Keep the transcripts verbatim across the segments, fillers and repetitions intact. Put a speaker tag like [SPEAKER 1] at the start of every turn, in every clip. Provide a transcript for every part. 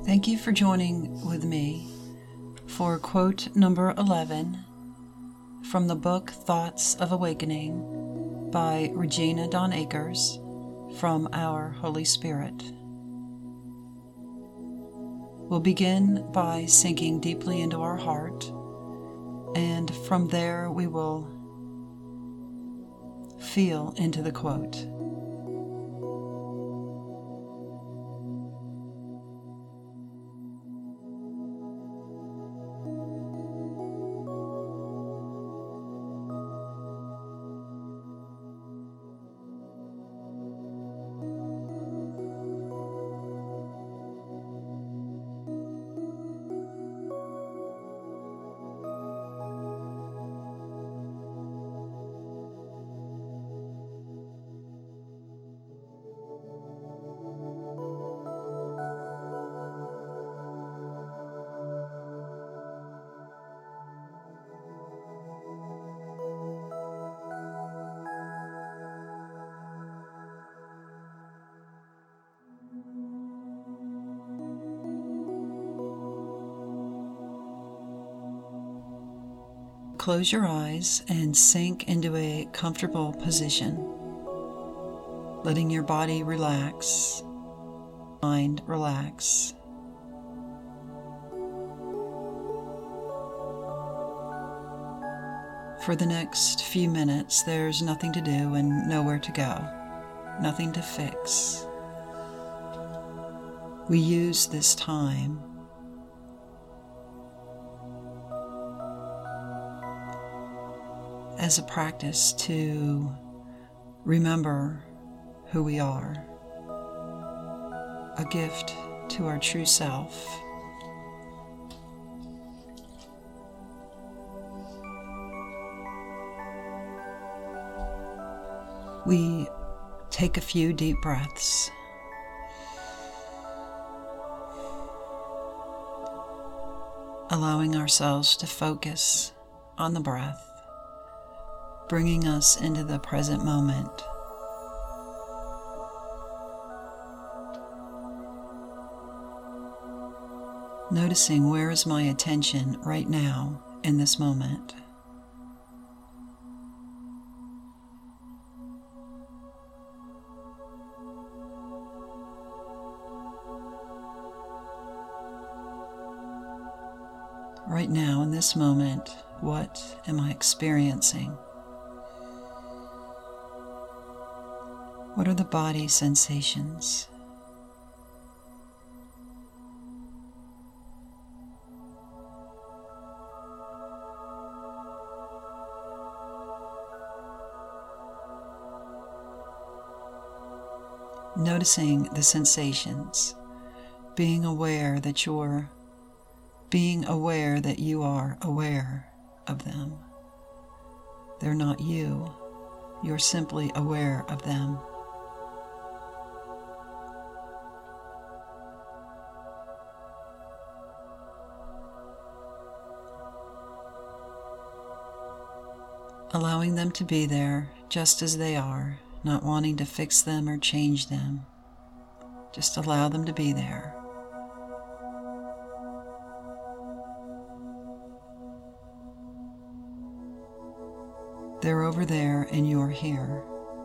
[SPEAKER 1] Thank you for joining with me for quote number eleven from the book Thoughts of Awakening by Regina Dawn Akers from Our Holy Spirit. We'll begin by sinking deeply into our heart, and from there we will feel into the quote. Close your eyes and sink into a comfortable position, letting your body relax, mind relax. For the next few minutes, there's nothing to do and nowhere to go, nothing to fix. We use this time as a practice to remember who we are, a gift to our true self. We take a few deep breaths. Allowing ourselves to focus on the breath, bringing us into the present moment. Noticing where is my attention right now in this moment. Right now in this moment, what am I experiencing? What are the body sensations? Noticing the sensations, being aware that you're being aware that you are aware of them. They're not you. You're simply aware of them. Allowing them to be there just as they are, not wanting to fix them or change them. Just allow them to be there. They're over there and you're here.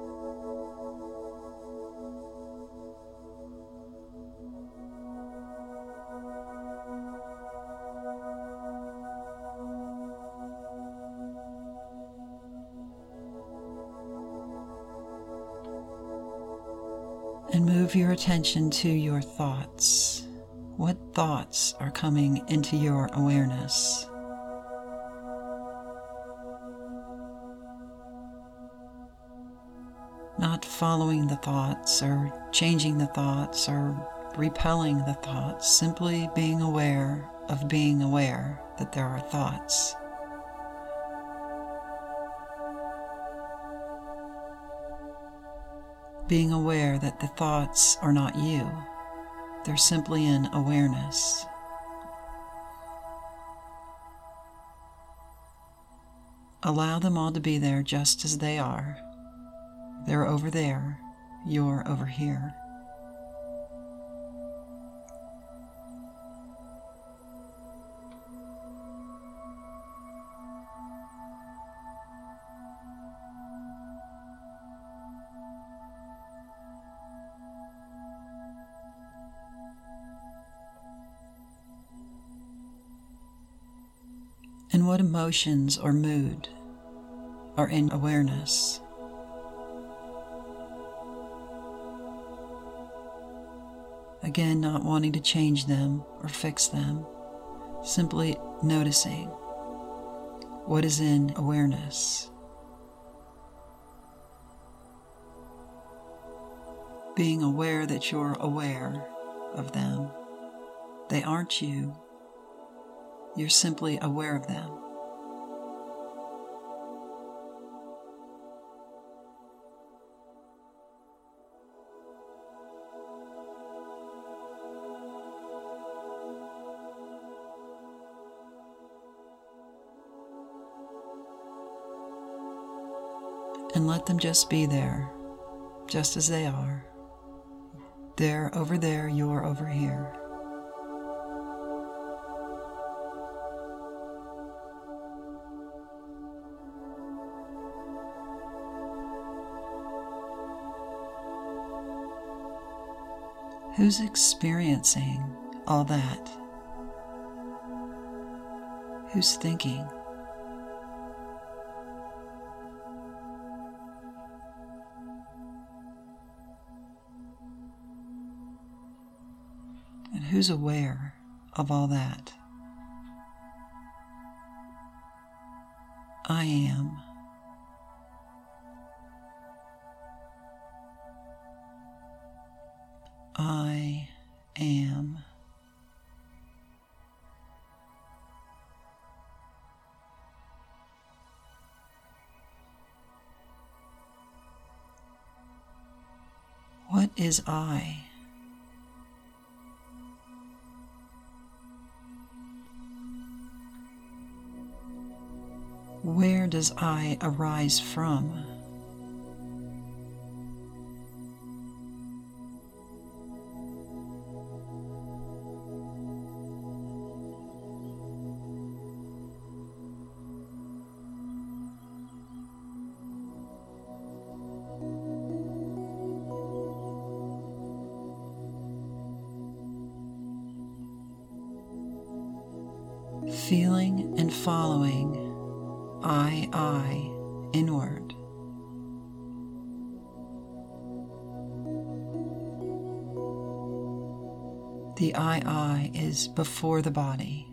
[SPEAKER 1] And move your attention to your thoughts. What thoughts are coming into your awareness? Not following the thoughts or changing the thoughts or repelling the thoughts, simply being aware of being aware that there are thoughts. Being aware that the thoughts are not you, they're simply an awareness. Allow them all to be there just as they are. They're over there, you're over here. What emotions or mood are in awareness? Again, not wanting to change them or fix them, simply noticing what is in awareness. Being aware that you're aware of them. They aren't you. You're simply aware of them. And let them just be there, just as they are. They're over there, you're over here. Who's experiencing all that? Who's thinking? And who's aware of all that? I am. I am. What is I? Where does I arise from? Feeling and following I, I, inward. The I, I is before the body,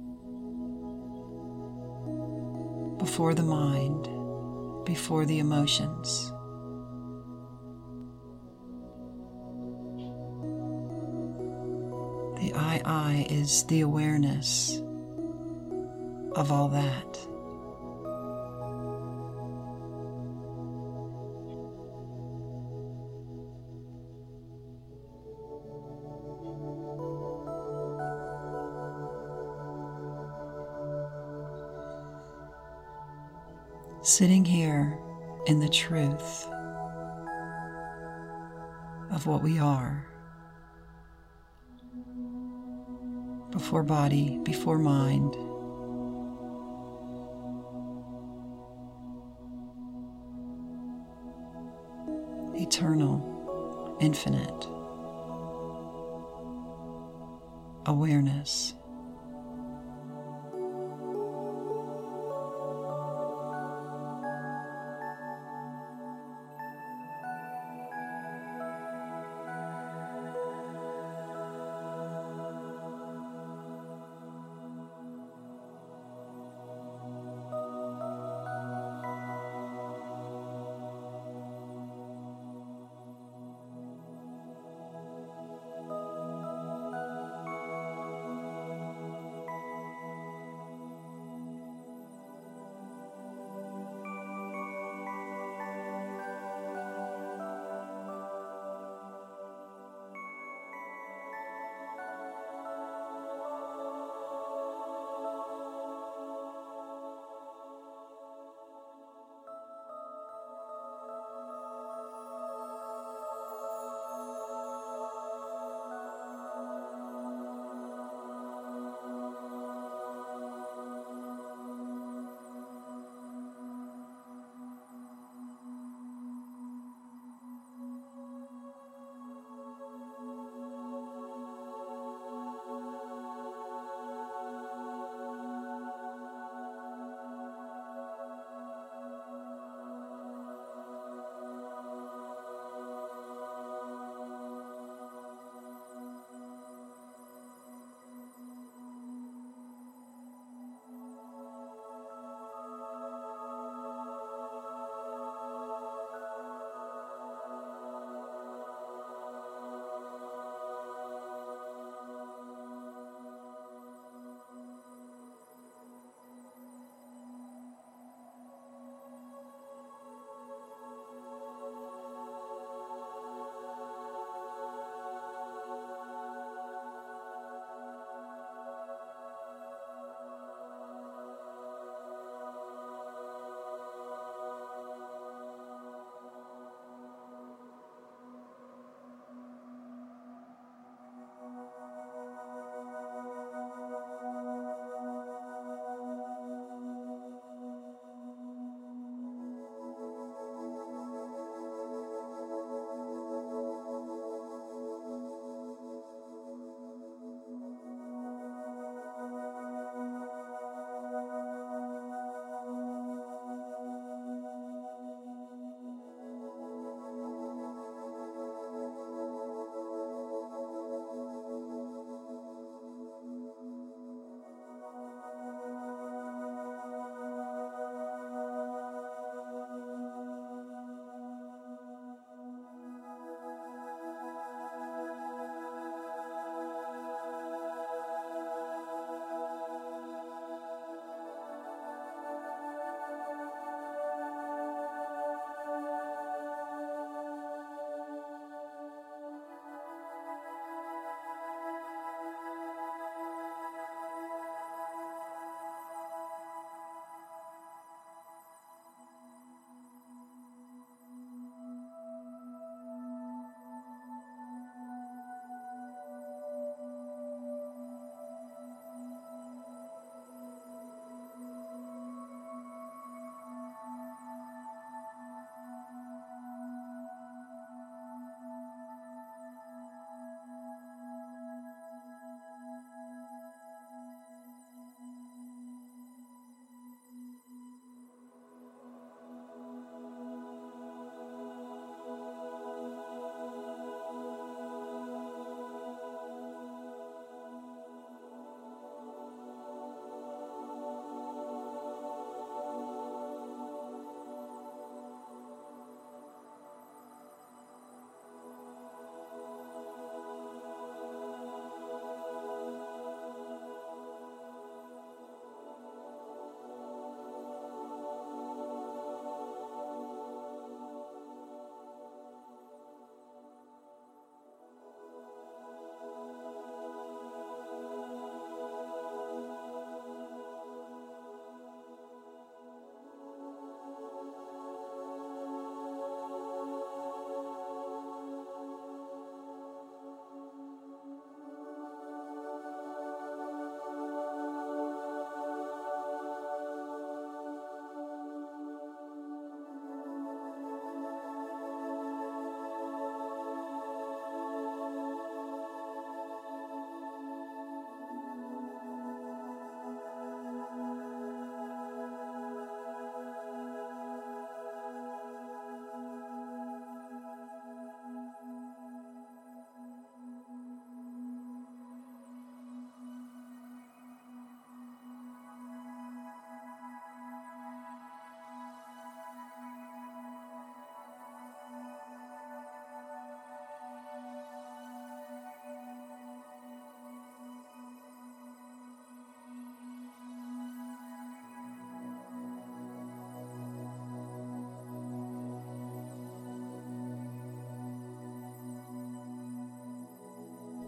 [SPEAKER 1] before the mind, before the emotions. The I, I is the awareness of all that. Sitting here in the truth of what we are, before body, before mind, eternal, infinite awareness.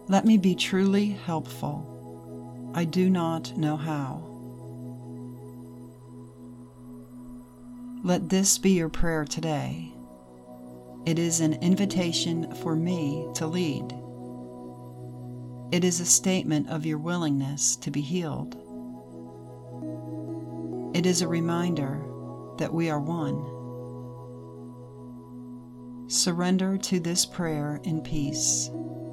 [SPEAKER 1] Let me be truly helpful. I do not know how. Let this be your prayer today. It is an invitation for me to lead. It is a statement of your willingness to be healed. It is a reminder that we are one. Surrender to this prayer in peace.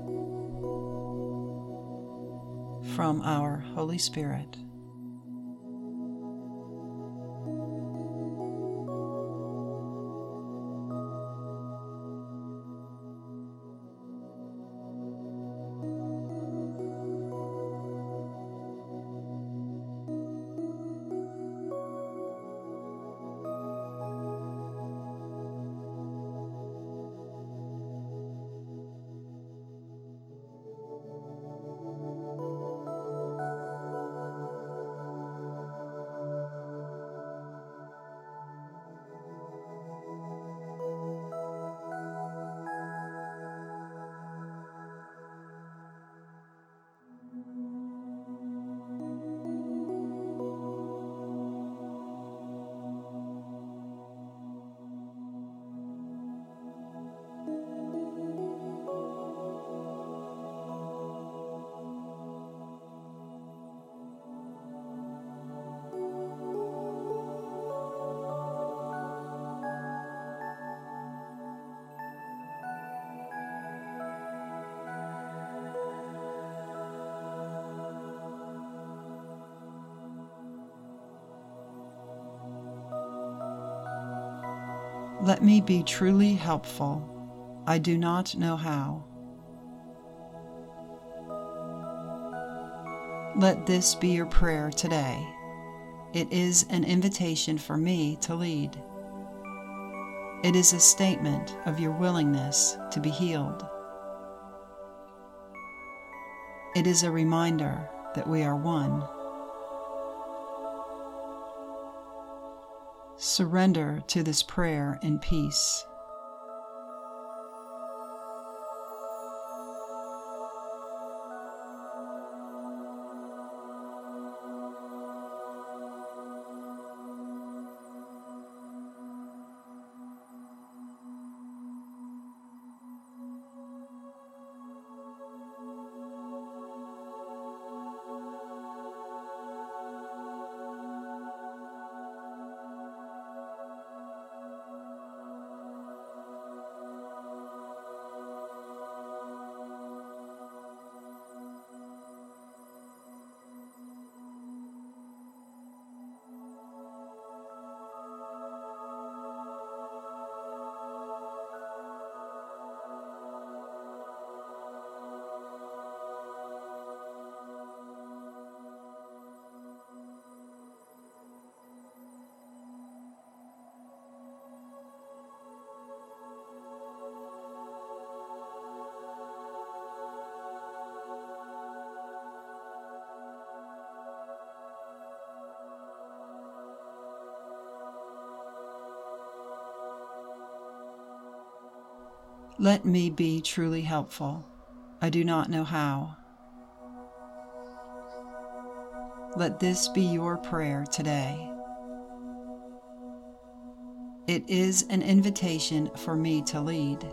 [SPEAKER 1] From our Holy Spirit. Let me be truly helpful. I do not know how. Let this be your prayer today. It is an invitation for me to lead. It is a statement of your willingness to be healed. It is a reminder that we are one. Surrender to this prayer in peace. Let me be truly helpful. I do not know how. Let this be your prayer today. It is an invitation for me to lead.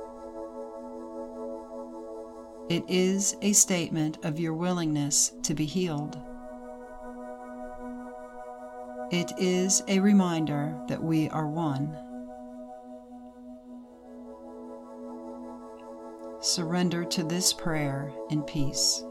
[SPEAKER 1] It is a statement of your willingness to be healed. It is a reminder that we are one. Surrender to this prayer in peace.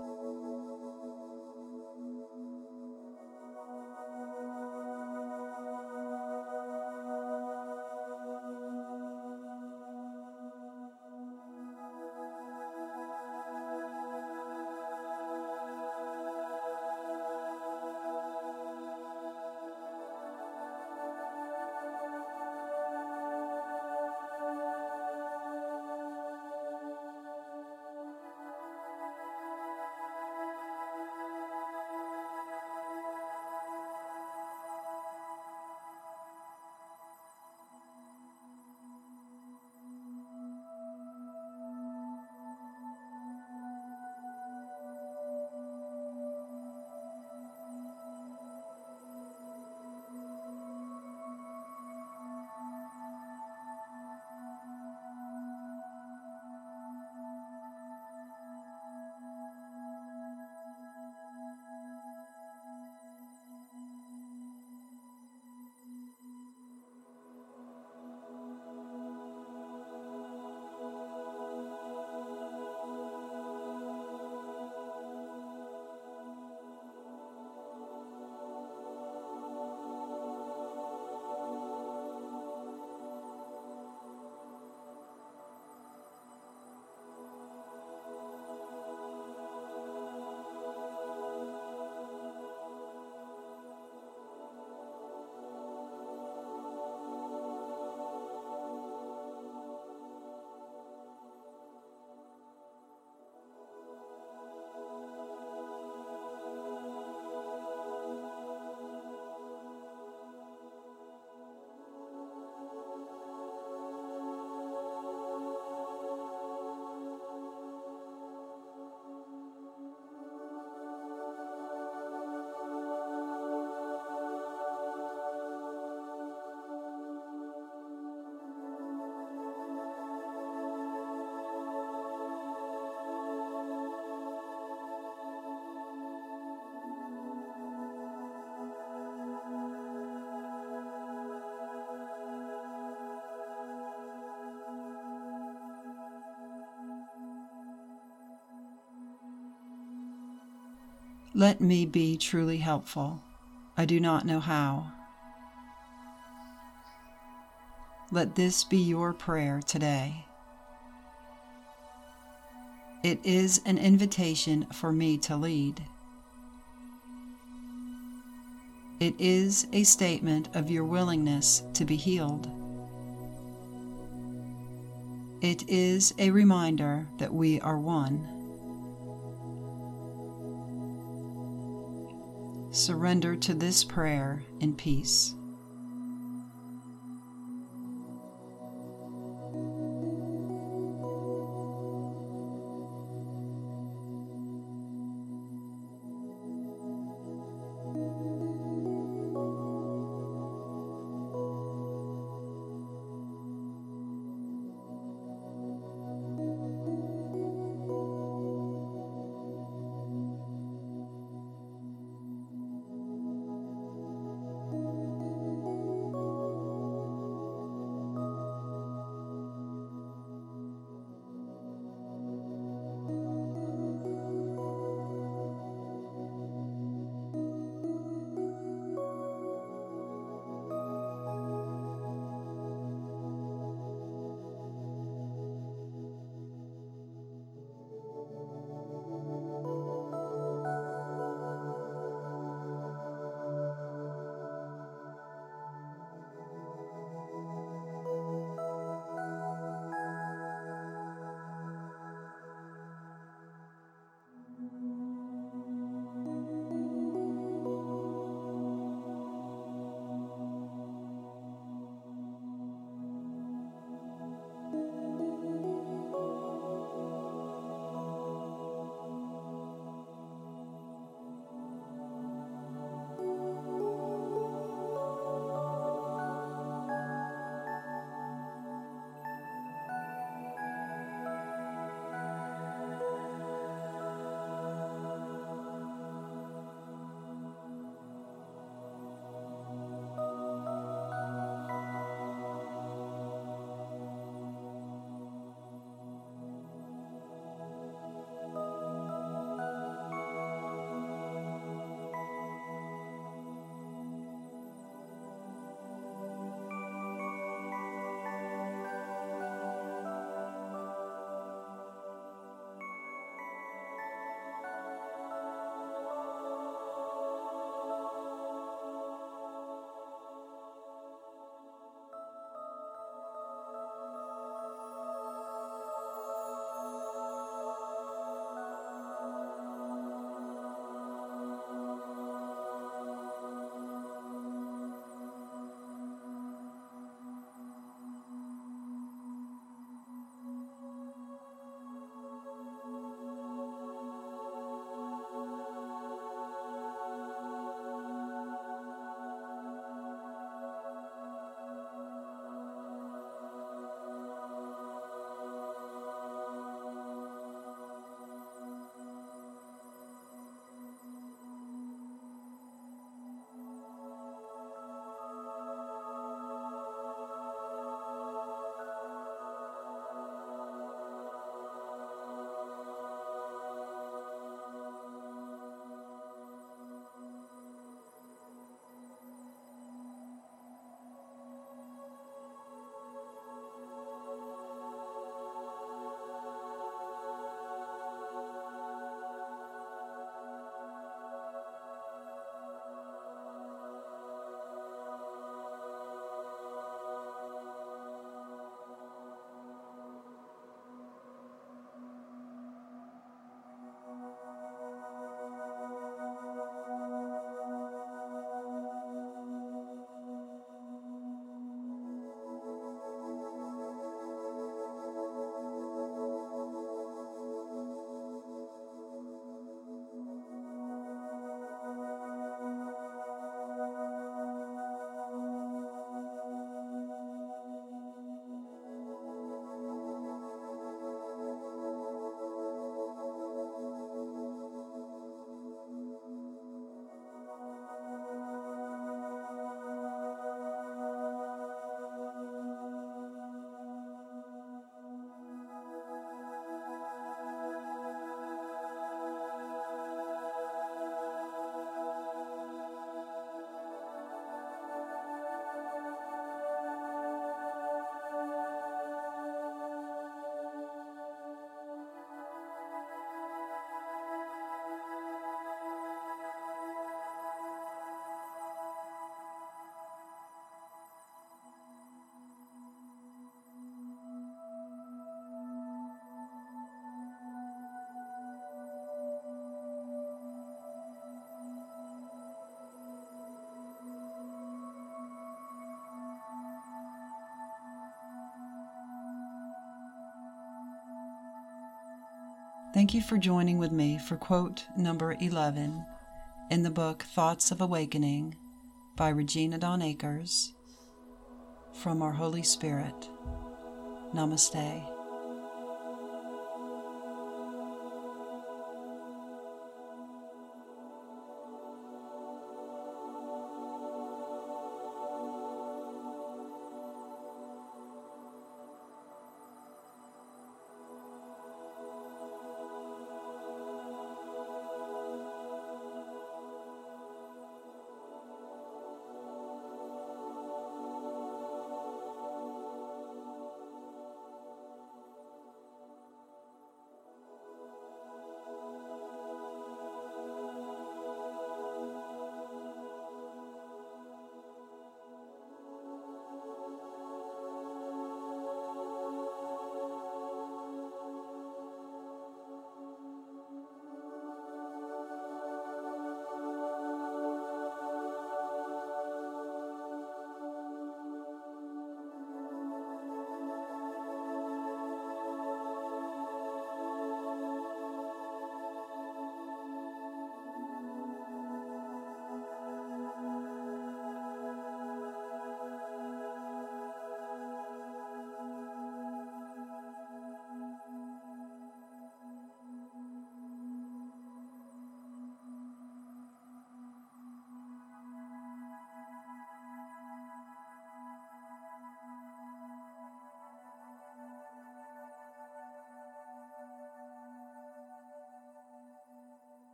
[SPEAKER 1] Let me be truly helpful. I do not know how. Let this be your prayer today. It is an invitation for me to lead. It is a statement of your willingness to be healed. It is a reminder that we are one. Surrender to this prayer in peace. Thank you for joining with me for quote number eleven in the book Thoughts of Awakening by Regina Dawn Akers, from our Holy Spirit. Namaste.